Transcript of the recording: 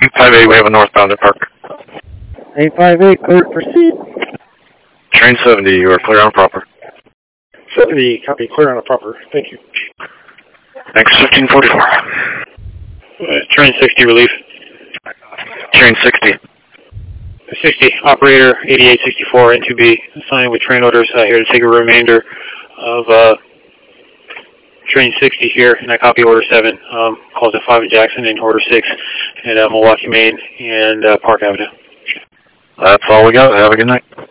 858, we have a northbound at Park. 858, clear to proceed. Train 70, you are clear on proper. 70, copy, clear on a proper. Thank you. Thanks, 1544. Train 60, relief. Train 60. 60, operator 8864 N2B, assigned with train orders here to take a remainder of train 60 here, and I copy order 7, calls at 5 at Jackson and order 6 at Milwaukee, Maine and Park Avenue. That's all we got. Have a good night.